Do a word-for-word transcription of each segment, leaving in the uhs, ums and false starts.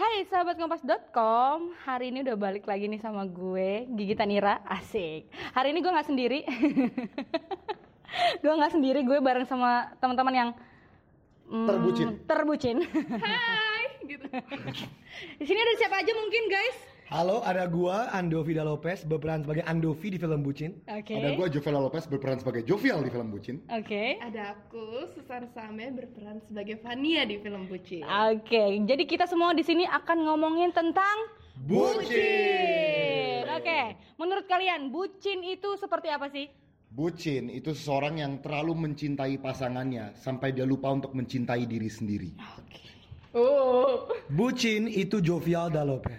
Hai sahabat kompas dot com, hari ini udah balik lagi nih sama gue, Gigi Tanira, asik. Hari ini gue nggak sendiri, gue nggak sendiri, gue bareng sama teman-teman yang mm, terbucin. Terbucin. Hai, gitu. Di sini ada siapa aja mungkin guys? Halo, ada gua Andovi Da Lopez berperan sebagai Andovi di film Bucin. Oke. Ada gua Jovial Lopez berperan sebagai Jovial di film Bucin. Oke. Ada aku Susan Same berperan sebagai Vania di film Bucin. Oke, jadi kita semua di sini akan ngomongin tentang Bucin. Oke, menurut kalian bucin itu seperti apa sih? Bucin itu seseorang yang terlalu mencintai pasangannya sampai dia lupa untuk mencintai diri sendiri. Oke. Oh. Bucin itu Jovial Da Lopez.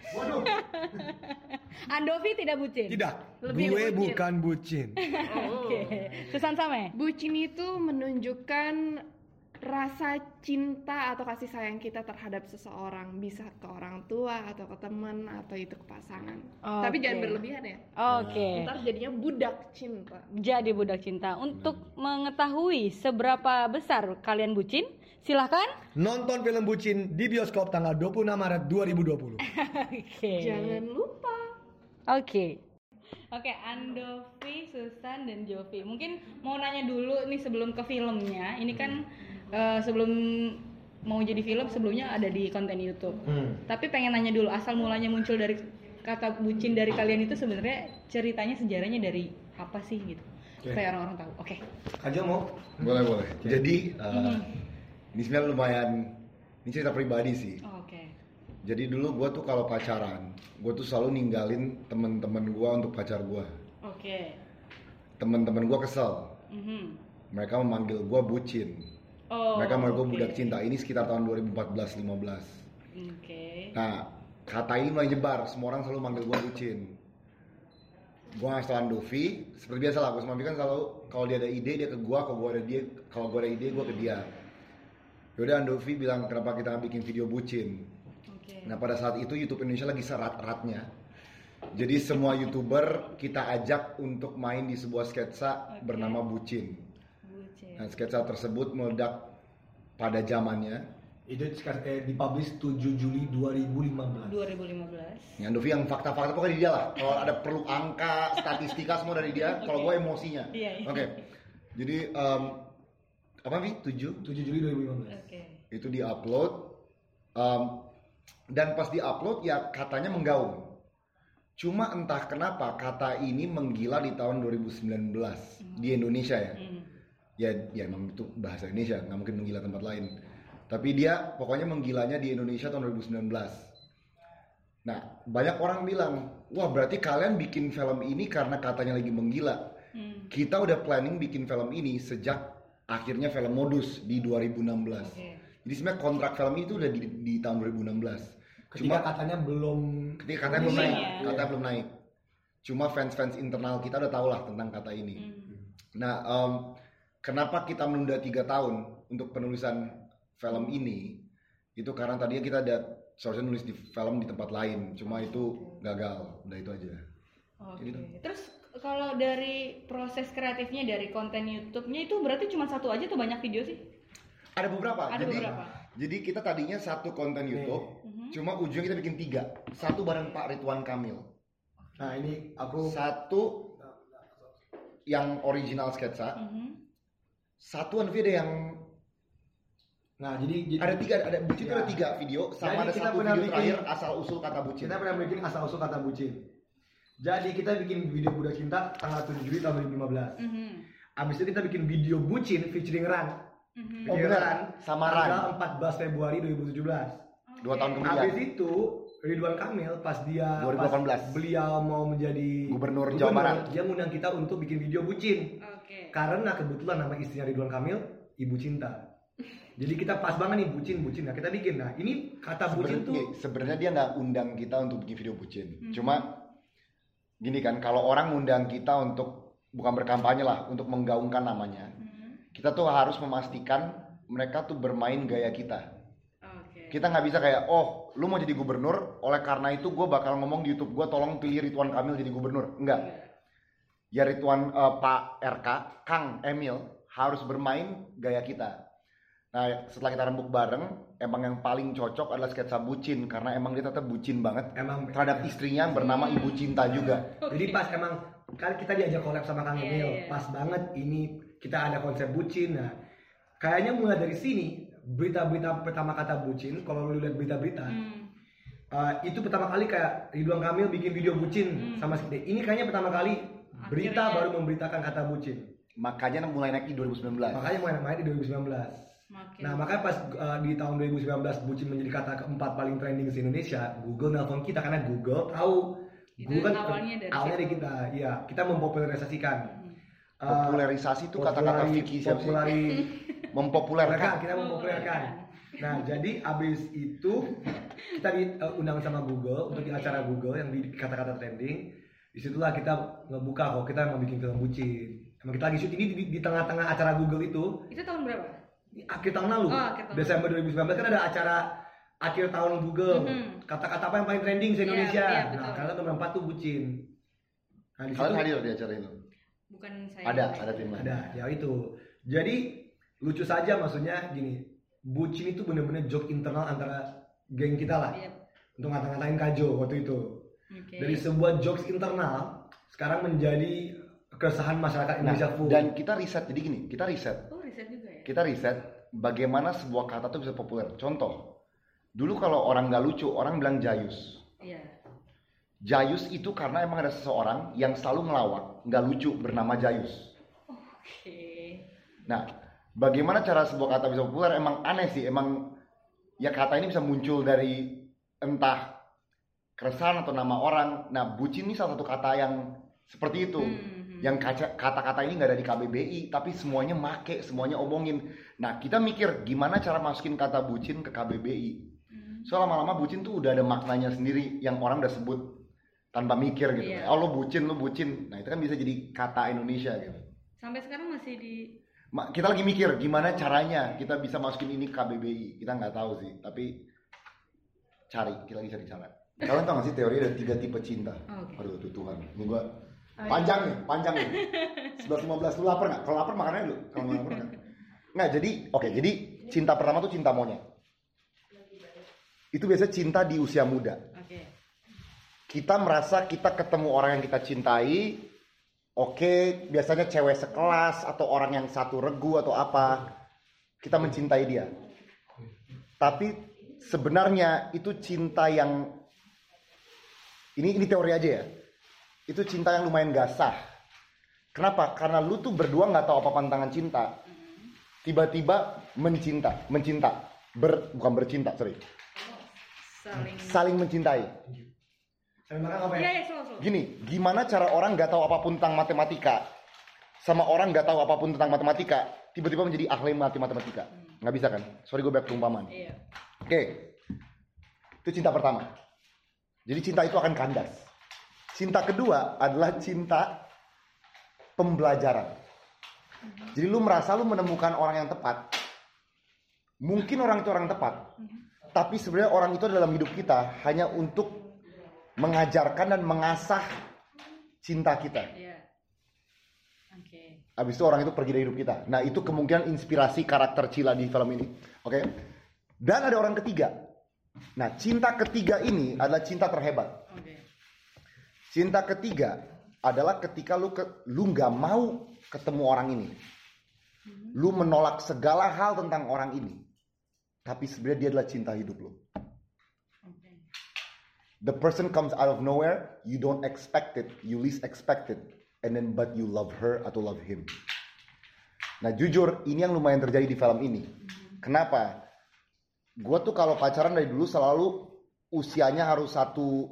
Andovi tidak bucin? Tidak, Lebih gue bucin. bukan bucin. Oke, Susan Same? Bucin itu menunjukkan rasa cinta atau kasih sayang kita terhadap seseorang, bisa ke orang tua atau ke teman atau itu ke pasangan. Oke. Tapi jangan berlebihan ya. Oke. Ntar jadinya budak cinta. Jadi budak cinta. Untuk mengetahui seberapa besar kalian bucin, silahkan. Nonton film Bucin di bioskop tanggal dua puluh enam Maret dua ribu dua puluh. Oke. Jangan lupa. Oke. Oke, Andovi, Susan, dan Jovi. Mungkin mau nanya dulu nih sebelum ke filmnya. Ini kan eh, sebelum mau jadi film sebelumnya ada di konten YouTube. Hmm. Tapi pengen nanya dulu asal mulanya muncul dari kata bucin dari kalian itu sebenarnya ceritanya sejarahnya dari apa sih gitu? Oke. Supaya orang-orang tahu. Oke. Aja mau? Boleh boleh. Jadi uh, Mhm. ini sebenarnya lumayan, ini cerita pribadi sih. Oh, Oke. Jadi dulu gua tuh kalau pacaran, gua tuh selalu ninggalin temen-temen gua untuk pacar gua. Oke. Temen-temen gua kesel, Mhm. mereka memanggil gua bucin. Oh. Mereka memanggil gua oke. budak cinta. Ini sekitar tahun dua ribu empat belas lima belas. Oke. Nah, kata ini mulai nyebar, semua orang selalu manggil gua bucin. Gua ngasih tau Andovi, seperti biasa lah, gua sama Andovi kan selalu kalau dia ada ide dia ke gua, kalau gua ada dia, kalau gua ada ide gua ke dia. Yaudah Andovi bilang kenapa kita nggak bikin video bucin. Oke. Nah pada saat itu YouTube Indonesia lagi serat-ratnya. Jadi semua YouTuber kita ajak untuk main di sebuah sketsa Oke. bernama Bucin. Bucin. Nah sketsa tersebut meledak pada zamannya. Itu eh, dipublish tujuh Juli dua ribu lima belas. dua ribu lima belas. Ya, Andovi yang fakta-fakta pokoknya di dia lah. Kalau ada perlu angka, statistika semua dari dia. Kalau gue emosinya. Iya, iya. Oke. Jadi um, apa sih? tujuh tujuh Juli dua ribu lima belas. Oke. itu di-upload. Um, dan pas di-upload ya katanya menggaung. Cuma entah kenapa kata ini menggila di tahun dua ribu sembilan belas di Indonesia ya. Hmm. Ya, ya emang itu bahasa Indonesia, nggak mungkin menggila tempat lain. Tapi dia pokoknya menggilanya di Indonesia tahun dua ribu sembilan belas. Nah, banyak orang bilang, wah berarti kalian bikin film ini karena katanya lagi menggila. Hmm. Kita udah planning bikin film ini sejak akhirnya film Modus di dua ribu enam belas. Oke. Jadi sebenarnya kontrak film itu udah di, di tahun dua ribu enam belas. Ketika katanya belum Ketika katanya belum Booming naik, ya. katanya belum naik. Cuma fans-fans internal kita udah tahu lah tentang kata ini. Hmm. Nah, em, kenapa kita menunda tiga tahun untuk penulisan film ini? Itu karena tadinya kita ada seharusnya nulis di film di tempat lain, cuma itu gagal. Udah itu aja. Oke. Gitu. Terus kalau dari proses kreatifnya dari konten YouTube-nya itu berarti cuma satu aja tuh banyak video sih? Ada beberapa. Ada jadi, beberapa. jadi kita tadinya satu konten YouTube, Mhm. cuma ujungnya kita bikin tiga. Satu bareng Pak Ridwan Kamil, Nah ini aku satu yang original sketsa, Mhm. satu video yang Nah jadi, jadi ada tiga, ada bucin itu Ya. ada tiga video, sama Jadi ada kita satu pernah video bikin- terakhir asal usul kata bucin. kita pernah bikin asal usul kata bucin. Jadi kita bikin video budak cinta tanggal tujuh Juli tahun dua ribu lima belas. Mhm. Abis itu kita bikin video bucin featuring Ran. Mhm. Oh, Featuring benar. Sama Ran. Tanggal empat belas Februari dua ribu tujuh belas. Dua tahun kemudian. Habis itu Ridwan Kamil pas dia dua ribu delapan belas. pas beliau mau menjadi Gubernur Jawa Barat. dia ngundang kita untuk bikin video bucin. Oke. Karena kebetulan nama istrinya Ridwan Kamil Ibu Cinta. Jadi kita pas banget nih bucin bucin. Nah kita bikin. Nah ini kata bucin tuh Sebenarnya sebenarnya dia nggak undang kita untuk bikin video bucin. Mhm. Cuma gini kan, kalau orang ngundang kita untuk bukan berkampanye lah, untuk menggaungkan namanya, Mhm. kita tuh harus memastikan mereka tuh bermain gaya kita. Oke. Kita nggak bisa kayak, oh, lu mau jadi gubernur, oleh karena itu gue bakal ngomong di YouTube gue, tolong pilih Ridwan Kamil jadi gubernur. Enggak. Ya Ridwan eh, Pak R K, Kang Emil harus bermain gaya kita. Nah setelah kita rembuk bareng, emang yang paling cocok adalah sketsa bucin karena emang dia tetap bucin banget Emang terhadap istrinya yang bernama Ibu Cinta juga. Jadi pas emang kan kita diajak collab sama Kang Iya, Emil, iya. pas banget ini kita ada konsep bucin. Nah, kayaknya mulai dari sini berita-berita pertama kata bucin, kalau lu lihat berita-berita, Hmm. uh, itu pertama kali kayak Ridwan Kamil bikin video bucin Hmm. sama si Dek. Ini kayaknya pertama kali berita Akhirnya. baru memberitakan kata bucin. Makanya mulai naik di dua ribu sembilan belas. Makanya mulai main di dua ribu sembilan belas. Makin. Nah, makanya pas uh, di tahun dua ribu sembilan belas bucin menjadi kata keempat paling trending di Indonesia, Google nelpon kita karena Google tahu Itu Google awalnya dari awalnya situ. dari kita, iya, kita mempopulerisasikan. Hmm. Uh, Popularisasi itu kata-kata populari- Vicky siapa sih? populari- Mempopulerkan. Mempopulerkan, kita mempopulerkan. Nah, jadi abis itu kita diundang sama Google untuk di acara Google yang di kata-kata trending. Disitulah kita ngebuka kok kita mau bikin film bucin. Emang kita lagi syuting ini di, di tengah-tengah acara Google itu. Itu tahun berapa? Ini akhir tahun lalu, Oh, akhir tahun Desember dua ribu sembilan belas kan ada acara akhir tahun Google. Mhm. Kata-kata apa yang paling trending di Indonesia? Iya, iya, Nah, betul. karena nomor empat tuh bucin. Nah, di Kalian situ hadir di acara itu? Bukan saya. Ada, ada tim lain. ada, ya itu. Jadi lucu saja maksudnya gini. Bucin itu bener-bener joke internal antara geng kita lah. Iya. Untuk ngata-ngatain Kajo waktu itu. Oke. Dari sebuah jokes internal sekarang menjadi keresahan masyarakat Nah, Indonesia full. dan kita riset, jadi gini, kita riset. Oh, riset juga ya. Kita riset bagaimana sebuah kata tuh bisa populer. Contoh, dulu kalau orang nggak lucu, orang bilang jayus. Iya. Jayus itu karena emang ada seseorang yang selalu ngelawak, nggak lucu, bernama Jayus. Oke. Nah, bagaimana cara sebuah kata bisa populer? Emang aneh sih, emang ya kata ini bisa muncul dari entah keresahan atau nama orang. Nah, bucin ini salah satu kata yang seperti itu. Hmm. Yang kaca- kata-kata ini nggak ada di K B B I, tapi semuanya make, semuanya omongin. Nah, kita mikir gimana cara masukin kata bucin ke K B B I. Hmm. So lama-lama bucin tuh udah ada maknanya sendiri yang orang udah sebut tanpa mikir gitu. Iya. Oh lo bucin, lo bucin. Nah itu kan bisa jadi kata Indonesia gitu. Sampai sekarang masih di Ma- Kita lagi mikir gimana caranya kita bisa masukin ini ke K B B I. Kita nggak tahu sih, tapi cari, kita lagi cari cara. Kalian tau gak sih teori ada tiga tipe cinta? Oh, oke. Aduh tuh Tuhan, ini gua panjang nih, panjang nih. sebelas lima belas lu lapar nggak? Kalau lapar makannya dulu. Kalau nggak lapar kan? Nggak, jadi oke, jadi cinta pertama tuh cinta monyet. Itu biasanya cinta di usia muda. Oke. Kita merasa kita ketemu orang yang kita cintai, oke, biasanya cewek sekelas atau orang yang satu regu atau apa, kita mencintai dia. Tapi sebenarnya itu cinta yang ini ini teori aja ya. Itu cinta yang lumayan gak sah. Kenapa? Karena lu tuh berdua nggak tahu apa pantangan cinta. Tiba-tiba mencinta, mencinta, ber, bukan bercinta, sorry, Saling. saling mencintai. Saya makan apa Iya, ya? ya, slow, slow. Gini, gimana cara orang nggak tahu apapun tentang matematika sama orang nggak tahu apapun tentang matematika tiba-tiba menjadi ahli matematika? Nggak bisa kan? Sorry gue banyak perumpamaan. Iya. Oke, itu cinta pertama. Jadi cinta itu akan kandas. Cinta kedua adalah cinta pembelajaran. Jadi lu merasa lu menemukan orang yang tepat. Mungkin orang itu orang tepat, tapi sebenarnya orang itu dalam hidup kita hanya untuk mengajarkan dan mengasah cinta kita. Iya. Oke. Habis itu orang itu pergi dari hidup kita. Nah itu kemungkinan inspirasi karakter Cila di film ini. Oke. Dan ada orang ketiga. Nah cinta ketiga ini adalah cinta terhebat. Oke. Cinta ketiga adalah ketika lu ke, lu nggak mau ketemu orang ini. Lu menolak segala hal tentang orang ini. Tapi sebenarnya dia adalah cinta hidup lu. Oke. The person comes out of nowhere, you don't expect it, you least expect it, and then but you love her atau love him. Nah jujur, ini yang lumayan terjadi di film ini. Kenapa? Gue tuh kalau pacaran dari dulu selalu usianya harus satu,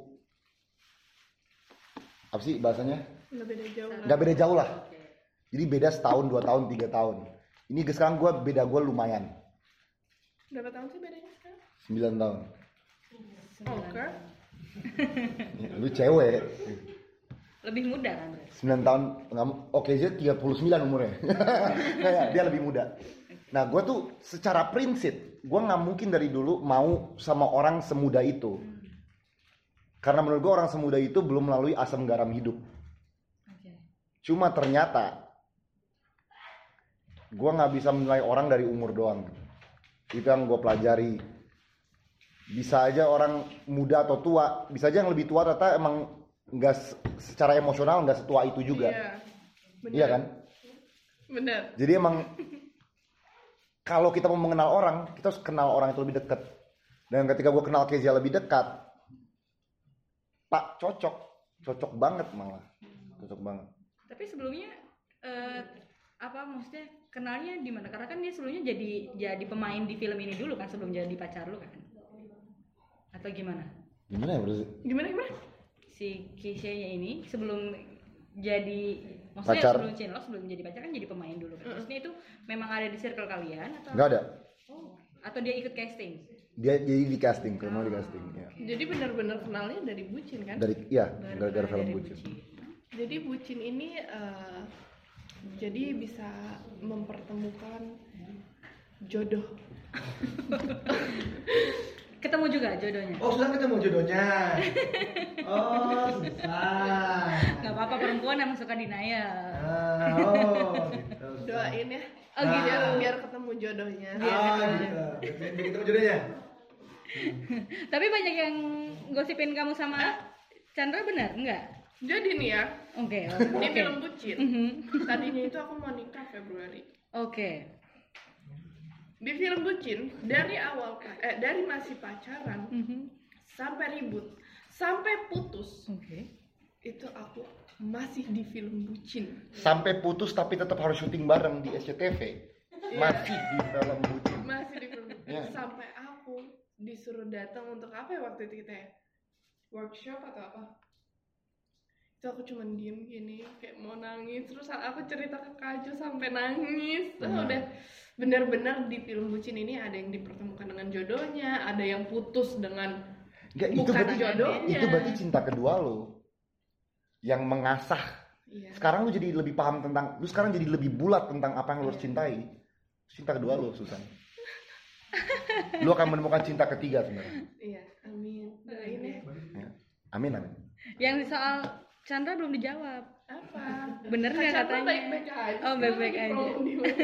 apa sih bahasanya? Nggak beda jauh. Nggak beda jauh lah. Oke. Jadi beda setahun, dua tahun, tiga tahun. Ini sekarang gue beda gue lumayan, Berapa tahun sih bedanya sekarang? sembilan tahun. Oke. Lu cewek. Lebih muda kan? sembilan tahun, nggak, oke dia tiga puluh sembilan umurnya. Kayak dia lebih muda. Nah gue tuh secara prinsip, gue nggak mungkin dari dulu mau sama orang semuda itu. Karena menurut gue orang semuda itu belum melalui asam garam hidup. Oke. Cuma ternyata gue nggak bisa menilai orang dari umur doang. Itu yang gue pelajari. Bisa aja orang muda atau tua, bisa aja yang lebih tua ternyata emang nggak secara emosional nggak setua itu juga. Iya, bener. Iya kan? Bener. Jadi emang kalau kita mau mengenal orang, kita harus kenal orang itu lebih dekat. Dan ketika gue kenal Kezia lebih dekat, Pak cocok, cocok banget malah, cocok banget. Tapi sebelumnya eh, apa maksudnya kenalnya di mana? Karena kan dia sebelumnya jadi jadi pemain di film ini dulu kan sebelum jadi pacar lu kan? Atau gimana? Gimana ya berarti? Gimana gimana? Si Keisha-nya ini sebelum jadi maksudnya Pacar. sebelum Cinlok sebelum jadi pacar kan jadi pemain dulu kan. Maksudnya itu memang ada di circle kalian atau Nggak ada. Oh, atau dia ikut casting? Dia jadi di casting, kalau mau di casting. Ya. Jadi benar-benar kenalnya dari bucin kan? Dari, iya, Baru gara-gara kenal film dari Bucin. Jadi bucin ini eh, jadi bisa mempertemukan jodoh. Ketemu juga jodohnya? Oh, sudah ketemu jodohnya. Oh, susah. Gak apa-apa, perempuan yang suka denial. Ah, oh, gitu. Doain ya. Oh, gitu. Biar, biar ketemu jodohnya. Ah, gitu. Biar ketemu jodohnya. Tapi banyak yang gosipin kamu sama Chandra, benar? Enggak? Jadi nih ya, Oke. di Oke. film bucin. Mhm. Tadinya itu aku mau nikah Februari. Oke. Di film bucin dari awal eh dari masih pacaran Mhm. sampai ribut sampai putus Oke. itu aku masih di film bucin. Sampai putus tapi tetap harus syuting bareng di S C T V. Iya. Masih di film Bucin. Masih di film bucin. Iya. Sampai aku disuruh datang untuk apa ya waktu itu kita ya? Workshop atau apa? Itu aku cuma diem gini kayak mau nangis, terus aku cerita ke Kak Jo sampai nangis. Terus Benar. udah benar-benar di film bucin ini ada yang dipertemukan dengan jodohnya, ada yang putus dengan Enggak, itu bukan berarti jodohnya. itu berarti cinta kedua lo yang mengasah. Iya. Sekarang lu jadi lebih paham tentang, lu sekarang jadi lebih bulat tentang apa yang lu harus cintai. Cinta kedua lu, Susan. Lu akan menemukan cinta ketiga sebenarnya. Iya, amin. Doain ya. Ya. Amin, amin. Yang soal Chandra belum dijawab. Apa? Bener nggak Kacang katanya? baik-baik aja. Oh, baik-baik Lagi aja. promo di mana?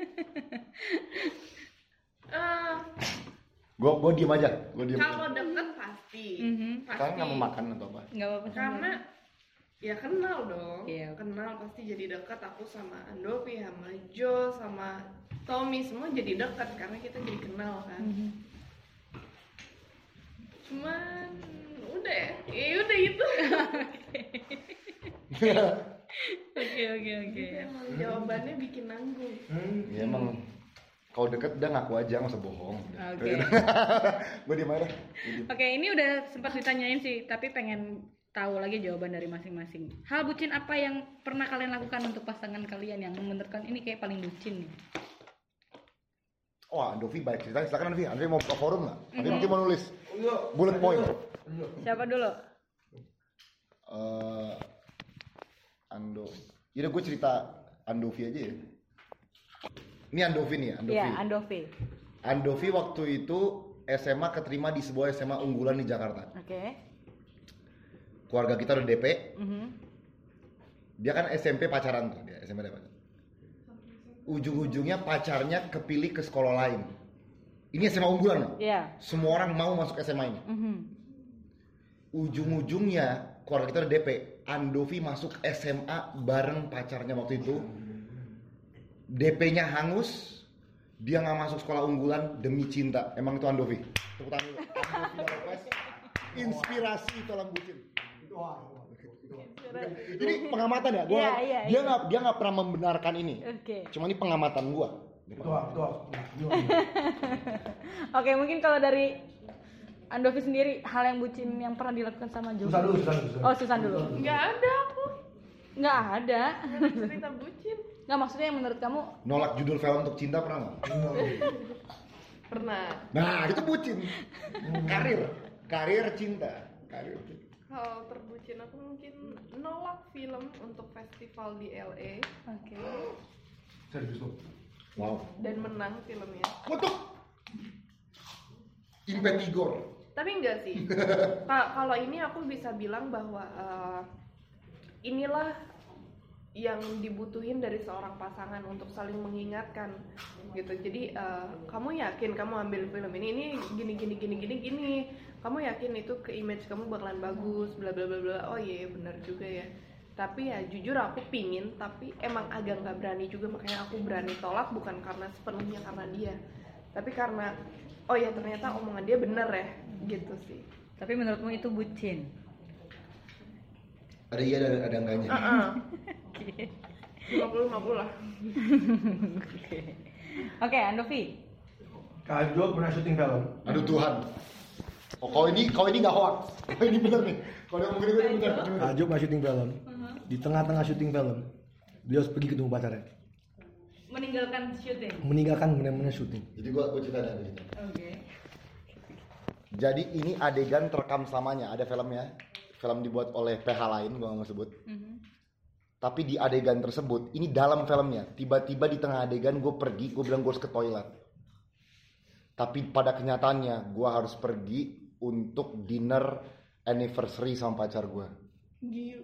Eh, Gue gue diem aja, gue diem. kalau deket pasti. Mhm. Pasti. Sekarang nggak mau makan atau apa? Nggak apa-apa. Karena ya kenal dong. Iya. Kenal pasti jadi dekat, aku sama Andovi, sama Jo, sama Tommy semua jadi dekat karena kita jadi kenal kan. Mhm. Cuman udah ya. Ya udah itu. Oke oke oke. Itu emang jawabannya bikin nanggung. Hmm. Ya emang kalau deket udah ngaku aja, nggak usah bohong. Oke. Gue diem aja. Gua diem. Oke, ini udah sempat ditanyain sih, tapi pengen tahu lagi jawaban dari masing-masing. Hal bucin apa yang pernah kalian lakukan untuk pasangan kalian yang menurut kalian ini kayak paling bucin nih? Wah, Andovi baik cerita. Silakan Andovi. Andovi mau buka forum nggak? Andovi Mhm. mungkin mau nulis Ayo. bullet point. Siapa dulu? Eh, Ando. Jadi gue cerita Andovi aja ya. Ini Andovi nih, Andovi. Iya, Andovi. Andovi waktu itu S M A keterima di sebuah S M A unggulan di Jakarta. Oke. Keluarga kita udah D P. Mhm. Dia kan S M P pacaran tuh, dia S M P pacaran. Ujung-ujungnya pacarnya kepilih ke sekolah lain. Ini S M A unggulan loh. Iya. Semua orang mau masuk S M A ini. Mhm. Ujung-ujungnya keluarga kita udah D P. Andovi masuk S M A bareng pacarnya waktu itu. D P-nya hangus. Dia nggak masuk sekolah unggulan demi cinta. Emang itu Andovi. Tepuk tangan dulu. Andovi Lopez. Inspirasi dalam bucin. Ini pengamatan ya. Gua, Iya, iya, dia iya. nggak dia nggak pernah membenarkan ini. Oke. Cuma ini pengamatan gua. Itu itu. Oke, mungkin kalau dari Andovi sendiri, hal yang bucin yang pernah dilakukan sama Jo. Susan dulu, Susan dulu. Susan. Oh, Susan dulu. Nggak ada aku Nggak ada. cerita bucin. Nggak, maksudnya yang menurut kamu Nolak judul film untuk cinta pernah nggak? Pernah. Nah itu bucin. Karir, karir cinta, karir. Kalau terbucin aku mungkin nolak film untuk festival di L A Oke. Serius tuh. Wow. dan menang filmnya. Kutuk. Impetigor. Tapi enggak sih. Ka- Kalau ini aku bisa bilang bahwa eh, inilah yang dibutuhin dari seorang pasangan untuk saling mengingatkan gitu. Jadi uh, kamu yakin kamu ambil film ini ini gini gini gini gini gini, kamu yakin itu ke image kamu bakalan bagus, bla bla bla bla. Oh iya, yeah, benar juga ya. Tapi ya jujur aku pingin, tapi emang agak nggak berani juga, makanya aku berani tolak bukan karena sepenuhnya karena dia, tapi karena oh ya ternyata omongan dia bener ya gitu sih. Tapi menurutmu itu bucin? Ada iya ada ada enggaknya. Uh-uh. lima puluh lima puluh lah. Oke. Oke, Andovi. Kak Jo pernah syuting film. Aduh Tuhan. Oh, kalau ini kalau ini nggak hoax. Ini bener nih. Kalau yang mungkin ini bener. Kak Jo pernah syuting film. Di tengah-tengah syuting film, dia harus pergi ketemu pacarnya. Meninggalkan syuting. Meninggalkan benar-benar syuting. Jadi gua gua cerita dari situ. Oke. Jadi ini adegan terekam selamanya, ada filmnya. Film dibuat oleh P H lain, gua nggak mau sebut. Mm-hmm. Tapi di adegan tersebut, ini dalam filmnya. Tiba-tiba di tengah adegan gue pergi, gue bilang gue harus ke toilet. Tapi pada kenyataannya, gue harus pergi untuk dinner anniversary sama pacar gue. Gila.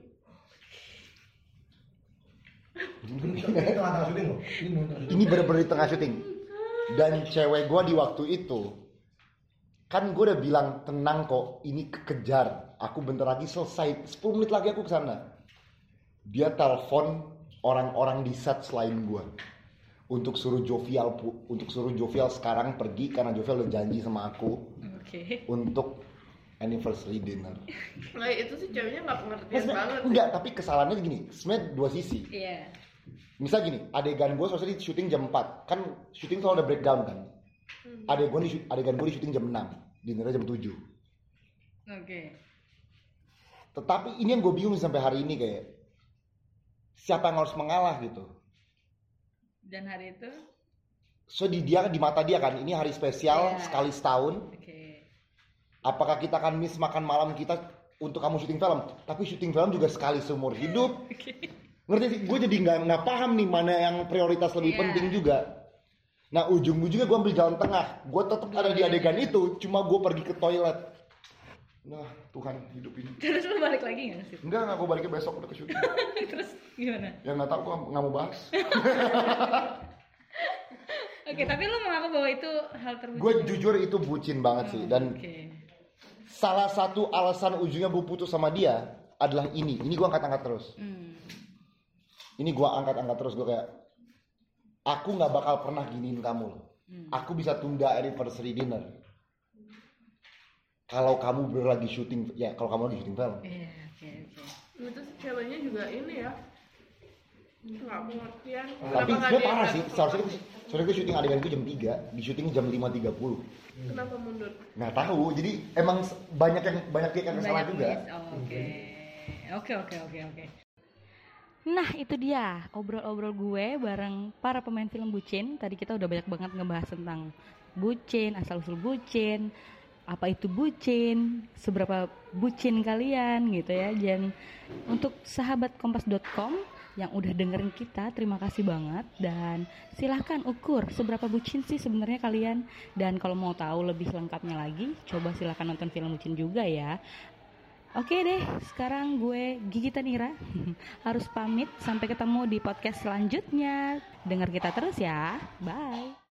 Ini tengah-tengah syuting loh. Ini bener-bener di tengah syuting. Dan cewek gue di waktu itu, kan gue udah bilang tenang kok, ini kekejar. Aku bentar lagi selesai, sepuluh menit lagi aku kesana. Dia telepon orang-orang di set selain gue untuk suruh Jovial pu- untuk suruh Jovial sekarang pergi karena Jovial udah janji sama aku Oke. untuk anniversary dinner. Nah itu sih ceweknya nggak pengertian banget. Enggak, tapi kesalahannya gini, sebenarnya dua sisi. Iya. Misal gini, adegan gue selesai di syuting jam empat, kan syuting selalu ada breakdown kan. Adegan gue di adegan gue di syuting jam enam, dinnernya jam tujuh. Oke. Tetapi ini yang gue bingung sampai hari ini kayak siapa yang harus mengalah gitu. Dan hari itu? So di dia di mata dia kan ini hari spesial Yeah. sekali setahun. Oke. Apakah kita akan miss makan malam kita untuk kamu syuting film? Tapi syuting film juga sekali seumur hidup. Oke. Ngerti sih? Gue jadi nggak nggak paham nih mana yang prioritas lebih Yeah. penting juga. Nah ujung-ujungnya gue ambil jalan tengah. Gue tetap ada di adegan itu, cuma gue pergi ke toilet. Nah Tuhan hidup ini. Terus lu balik lagi nggak sih? Enggak, enggak, gue baliknya besok udah ke syuting. Terus gimana? Yang nggak tahu gue nggak mau bahas. Oke, tapi lu mengaku bahwa itu hal terbucin. Gue jujur itu bucin banget sih. Dan Oke. salah satu alasan ujungnya gue putus sama dia adalah ini. Ini gue angkat-angkat terus. Hmm. Ini gue angkat-angkat terus. Gue kayak, aku nggak bakal pernah giniin kamu loh. Hmm. Aku bisa tunda anniversary dinner. Kalau kamu bener lagi syuting, ya kalau kamu lagi syuting film. Iya, oke, oke. Itu ceweknya juga ini ya nggak pengertian. Tapi Kenapa nggak gue dia parah yang sih. datang Seharusnya soalnya gue syuting adegan itu jam tiga, di syuting jam lima tiga puluh. Kenapa mundur? Nggak tahu. Jadi emang s- banyak yang banyak yang salah Banyak juga. miss. Oh, oke. Oke, oke, oke, oke. Nah itu dia obrol-obrol gue bareng para pemain film bucin. Tadi kita udah banyak banget ngebahas tentang bucin, asal-usul bucin, apa itu bucin, seberapa bucin kalian gitu ya. Dan untuk sahabat kompas dot com yang udah dengerin kita, terima kasih banget. Dan silahkan ukur seberapa bucin sih sebenarnya kalian. Dan kalau mau tahu lebih lengkapnya lagi, coba silahkan nonton film bucin juga ya. Oke deh, sekarang gue Gigi Tanira harus pamit. Sampai ketemu di podcast selanjutnya. Dengar kita terus ya. Bye.